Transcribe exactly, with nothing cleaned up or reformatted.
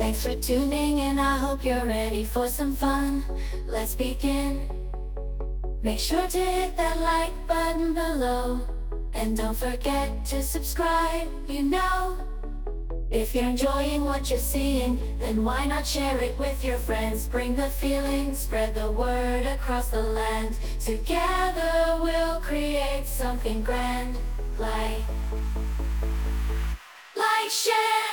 Thanks for tuning in, I hope you're ready for some fun. Let's begin. Make sure to hit that like button below, and don't forget to subscribe, you know. If you're enjoying what you're seeing, then why not share it with your friends? Bring the feeling, spread the word across the land. Together we'll create something grand. Like, like, share.